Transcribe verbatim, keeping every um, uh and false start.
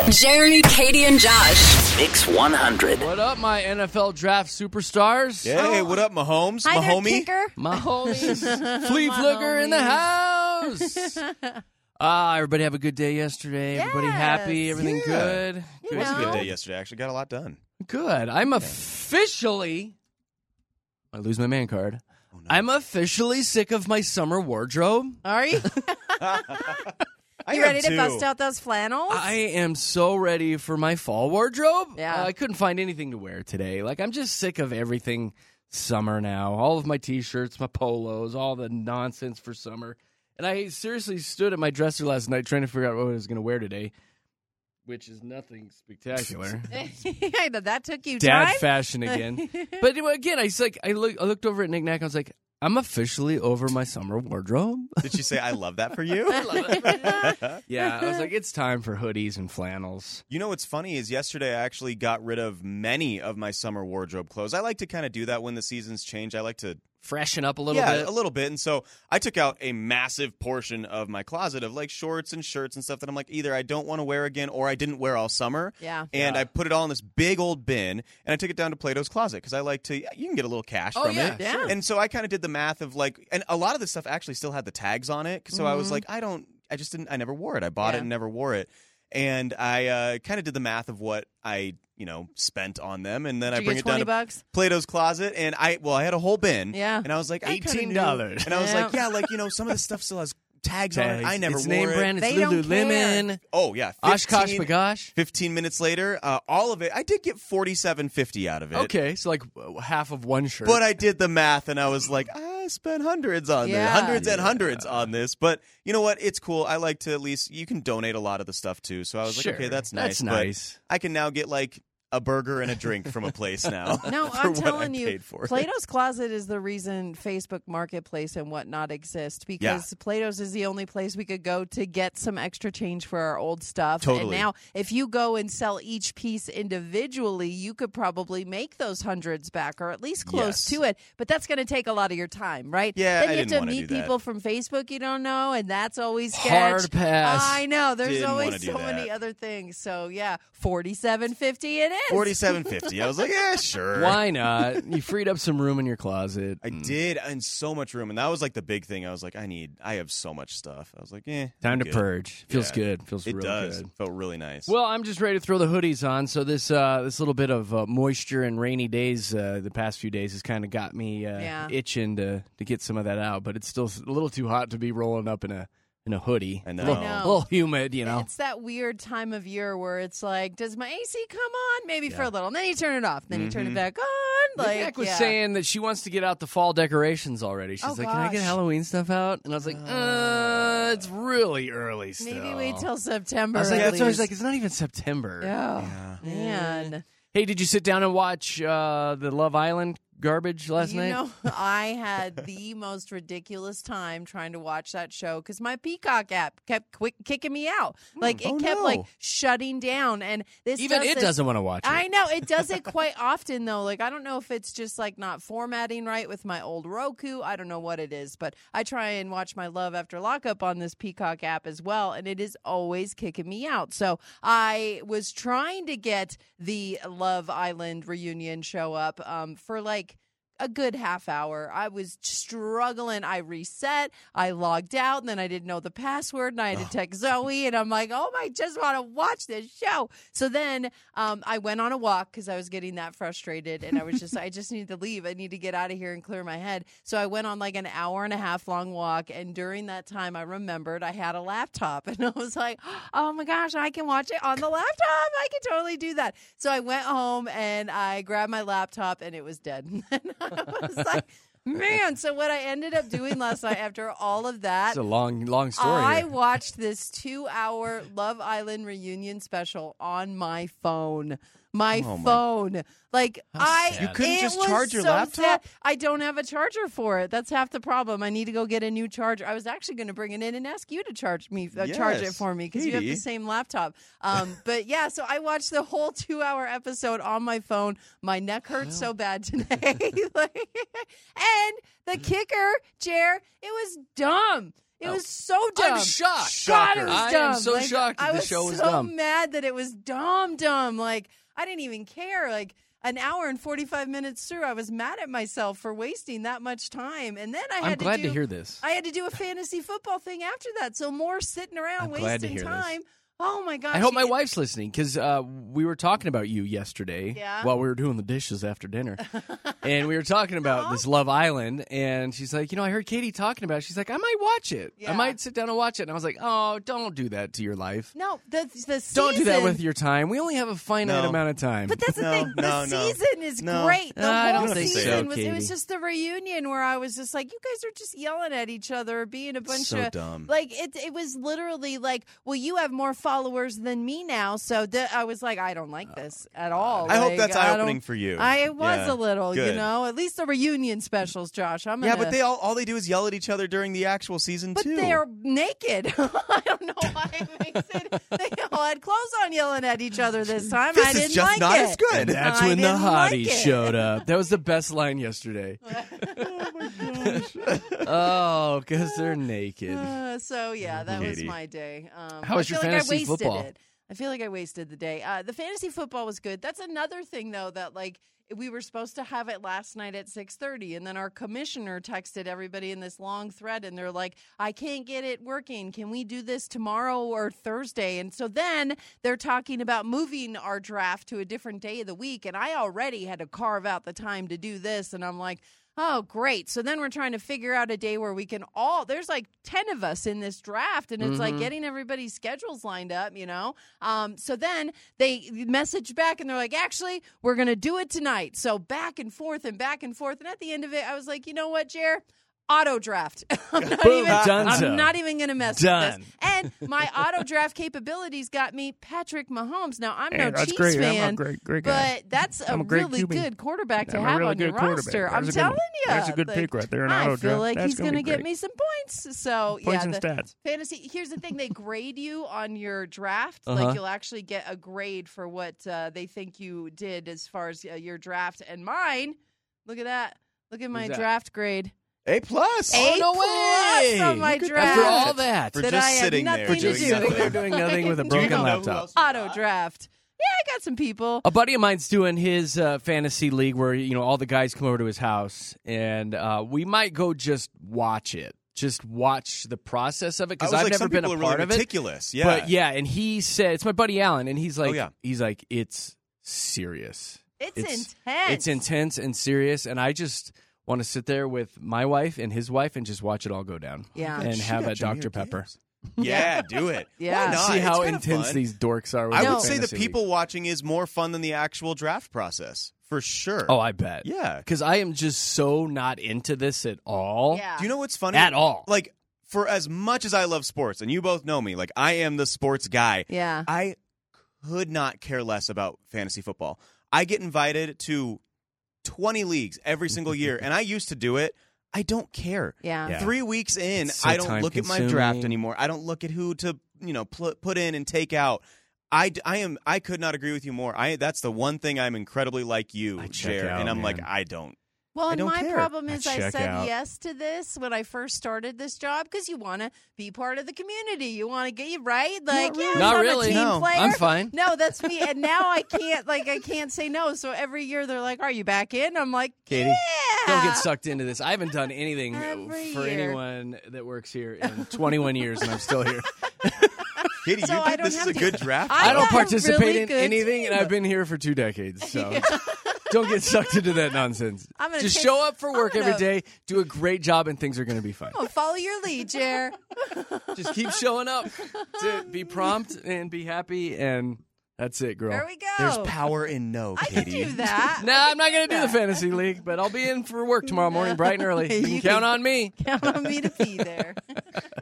Jeremy, Katie, and Josh. Mix one hundred. What up, my N F L draft superstars? Hey, what up, Mahomes? Hi there, Mahomie? kicker. My homies. Flea Flicker in the house. Ah, everybody have a good day yesterday. Everybody Yes. happy. Everything Yeah. good. You It was a know. good day yesterday. Actually, got a lot done. Good. I'm officially. I lose my man card. Oh, no. I'm officially sick of my summer wardrobe. Are you? I You am ready to too. bust out those flannels? I am so ready for my fall wardrobe. Yeah. Uh, I couldn't find anything to wear today. Like, I'm just sick of everything summer now. All of my T-shirts, my polos, all the nonsense for summer. And I seriously stood at my dresser last night trying to figure out what I was going to wear today, which is nothing spectacular. I know that took you Dad time. fashion again. But you know, again, I was like, I, look, I looked over at Nick Nack. I was like, I'm officially over my summer wardrobe. Did she say, I love that for you? Yeah, I was like, it's time for hoodies and flannels. You know what's funny is yesterday I actually got rid of many of my summer wardrobe clothes. I like to kind of do that when the seasons change. I like to Freshen up a little yeah, bit. a little bit. And so I took out a massive portion of my closet of like shorts and shirts and stuff that I'm like, either I don't want to wear again or I didn't wear all summer. Yeah. And Yeah. I put it all in this big old bin and I took it down to Plato's Closet because I like to, you can get a little cash Oh, from yeah, it. sure. And so I kind of did the math of like, and a lot of this stuff actually still had the tags on it. So I was Mhm. like, I don't, I just didn't, I never wore it. I bought Yeah. it and never wore it. And I uh, kind of did the math of what I, you know, spent on them. And then Did I you bring get it down twenty to bucks? Plato's Closet, and I well, I had a whole bin, Yeah. and I was like, I kinda eighteen knew- dollars. and I was Yeah. like, yeah, like you know, some of this stuff still has tags, on it. I never it's wore name it. brand. It's They don't Lululemon. Oh yeah, Oshkosh fifteen, Bagosh. fifteen minutes later, uh, all of it. I did get forty-seven fifty out of it. Okay, so like uh, half of one shirt. But I did the math, and I was like, I spent hundreds on Yeah. this, hundreds and Yeah. hundreds on this. But you know what? It's cool. I like to at least you can donate a lot of the stuff too. So I was Sure. like, okay, that's nice. That's but nice. I can now get like a burger and a drink from a place now. No, for I'm what telling I you, paid for it. Plato's Closet is the reason Facebook Marketplace and whatnot exist because Plato's is the only place we could go to get some extra change for our old stuff. Totally. And now, if you go and sell each piece individually, you could probably make those hundreds back or at least close Yes. to it. But that's going to take a lot of your time, right? Yeah, then I you have didn't to wanna meet do that. people from Facebook you don't know, and that's always sketch. Hard pass. I know. There's Didn't wanna always do so that. many other things. So yeah, forty-seven fifty it is. Forty-seven fifty. I was like, yeah, sure. Why not? You freed up some room in your closet. I Mm. did, and so much room, and that was like the big thing. I was like, I need, I have so much stuff. I was like, eh, Time I'm to good. purge. Feels Yeah. good. Feels It real does. good. It felt really nice. Well, I'm just ready to throw the hoodies on. So this uh, this little bit of uh, moisture and rainy days uh, the past few days has kind of got me uh, Yeah. itching to to get some of that out. But it's still a little too hot to be rolling up in a in a hoodie. I know. A little, I know. a little humid, you know. It's that weird time of year where it's like, does my A C come on? Maybe for Yeah. a little. And then you turn it off. Then you turn it Mhm. back on. Like, Nick was yeah. saying that she wants to get out the fall decorations already. She's Oh, like, "Can I get gosh. Halloween stuff out?" And I was like, "Uh, it's really early still." Maybe wait till September. I was like, at "That's why I was least. like, it's not even September." Oh, Yeah. man. Hey, did you sit down and watch uh, the Love Island garbage last you night? know, I had the most ridiculous time trying to watch that show because my Peacock app kept quick kicking me out. Like, it Oh, kept, no. like, shutting down. And this Even does it this- doesn't want to watch it. I know. It does it quite often, though. Like, I don't know if it's just, like, not formatting right with my old Roku. I don't know what it is. But I try and watch my Love After Lockup on this Peacock app as well, and it is always kicking me out. So I was trying to get the Love Island reunion show up um, for, like, a good half hour. I was struggling. I reset. I logged out, and then I didn't know the password, and I had to text Zoe, and I'm like, oh, I just want to watch this show. So then um, I went on a walk because I was getting that frustrated, and I was just, I just need to leave. I need to get out of here and clear my head. So I went on like an hour and a half long walk, and during that time, I remembered I had a laptop, and I was like, oh my gosh, I can watch it on the laptop. I can totally do that. So I went home, and I grabbed my laptop, and it was dead. I was like, man. So what I ended up doing last night after all of that, It's a long, long story. I here. watched this two-hour Love Island reunion special on my phone. My Oh, my- phone. Like, How I sad. You couldn't it just was charge your so laptop? sad. I don't have a charger for it. That's half the problem. I need to go get a new charger. I was actually going to bring it in and ask you to charge me, uh, charge it Yes, for me because you have the Katie. same laptop. Um, but yeah, so I watched the whole two-hour episode on my phone. My neck hurts so bad today. Like, and the kicker, Jer, it was dumb. It Oh. was so dumb. I'm shocked. God, it was I dumb. am so Like, shocked that I the was show was so dumb. mad that it was dumb, dumb. Like, I didn't even care. Like, an hour and forty-five minutes through, I was mad at myself for wasting that much time. And then I had I'm to glad do, to hear this. I had to do a fantasy football thing after that. So more sitting around I'm glad to wasting hear this. time. Oh, my gosh. I hope my It- wife's listening because uh, we were talking about you yesterday Yeah? while we were doing the dishes after dinner. And we were talking about Aw. this Love Island. And she's like, you know, I heard Katie talking about it. She's like, I might watch it. Yeah. I might sit down and watch it. And I was like, oh, don't do that to your life. No, the, the season. Don't do that with your time. We only have a finite No. amount of time. But that's the No, thing. The no, no. season is No. great. The Uh, I whole don't think so, season was. It Katie. was just the reunion where I was just like, you guys are just yelling at each other, being a bunch So of dumb. like it. It was literally like, well, you have more followers than me now, so th- I was like, I don't like this at all. I hope Like, that's I eye don't- opening for you. I it was Yeah. a little, you Good. know. At least the reunion specials, Josh. I'm Yeah, gonna, but they all all they do is yell at each other during the actual season But too. they're naked. I don't know why it makes it. They all had clothes on, yelling at each other this time. This I is didn't just like not it. as good. And that's I when the didn't like hotties it. showed up. That was the best line yesterday. Oh, because they're naked. Uh, so yeah, that was Katie. my day. Um, How I was feel your like fantasy I wasted football? It. I feel like I wasted the day. Uh, the fantasy football was good. That's another thing, though, that like we were supposed to have it last night at six thirty, and then our commissioner texted everybody in this long thread, and they're like, "I can't get it working. Can we do this tomorrow or Thursday?" And so then they're talking about moving our draft to a different day of the week, and I already had to carve out the time to do this, and I'm like, oh, great. So then we're trying to figure out a day where we can all, there's like ten of us in this draft, and it's like Mhm. getting everybody's schedules lined up, you know? Um, so then they messaged back and they're like, actually, we're going to do it tonight. So back and forth and back and forth. And at the end of it, I was like, you know what, Jer? Auto draft. I'm not Boom, even, donezo. I'm not even going to mess Done. with this. And my auto draft capabilities got me Patrick Mahomes. Now, I'm no that's Chiefs great. I'm a fan, great- great guy. but that's a, I'm a great really Q B. good quarterback to I'm a have really on good your quarterback. roster. That's I'm a good- telling you. that's a good pick right there in I auto feel draft. like That's he's gonna going to be get great. me some points. So, Points yeah, and the stats. fantasy. Here's the thing: they grade you on your draft. Uh-huh. Like you'll actually get a grade for what uh, they think you did as far as uh, your draft. And mine, look at that. Look at my Who's that? draft grade. A plus. A Oh, no plus way. on my Look at draft. After all that. For that just I had sitting nothing there to For just do. sitting there doing nothing with a Do you broken know who laptop. else you Auto got? draft. Yeah, I got some people. A buddy of mine's doing his uh, fantasy league where, you know, all the guys come over to his house, and uh, we might go just watch it. Just watch the process of it, I because was I've like, never some been people a are part really of it. meticulous. Yeah. But yeah, and he said, it's my buddy Alan, and he's like, Oh, yeah. he's like, it's serious. It's, It's- intense. It's intense and serious, and I just want to sit there with my wife and his wife and just watch it all go down. Yeah. And She have got a you New Doctor York Pepper. Games. Yeah, do it. Yeah. Why not? See It's how kinda intense fun. these dorks are with I the would say the fantasy league. people watching is more fun than the actual draft process, for sure. Oh, I bet. yeah. Because I am just so not into this at all. Yeah. Do you know what's funny? At all. Like, for as much as I love sports, and you both know me, like, I am the sports guy. Yeah. I could not care less about fantasy football. I get invited to twenty leagues every single year, and I used to do it. I don't care. Yeah. Yeah. Three weeks in, It's so I don't look at my draft time-consuming. anymore. I don't look at who to, you know, pl- put in and take out. I, I am I could not agree with you more. I that's the one thing I'm incredibly like you, I check Jer, out, and I'm man. like I don't. Well, I and don't my care. problem I is I, check said out. yes to this when I first started this job because you want to be part of the community. You want to get you right, like yeah, Not I'm really. a team No, player. I'm fine. No, that's me. And now I can't like I can't say no. So every year they're like, "Are you back in?" I'm like, Katie, "Yeah." don't get sucked into this. I haven't done anything Every for year. anyone that works here in twenty-one years, and I'm still here. Katie, So you I think don't this is have a to- good draft? I I don't got a participate really in good anything, team. and I've been here for two decades. So don't get sucked into that nonsense. I'm gonna Just take- show up for work I'm every gonna- day, do a great job, and things are going to be fine. Oh, follow your lead, Jer. Just keep showing up to be prompt and be happy, and that's it, girl. There we go. There's power in no, I can Katie. do that. Nah, I'm not going to do the fantasy league, but I'll be in for work tomorrow morning, bright and early. You can You count can- on me. Count on me to be there.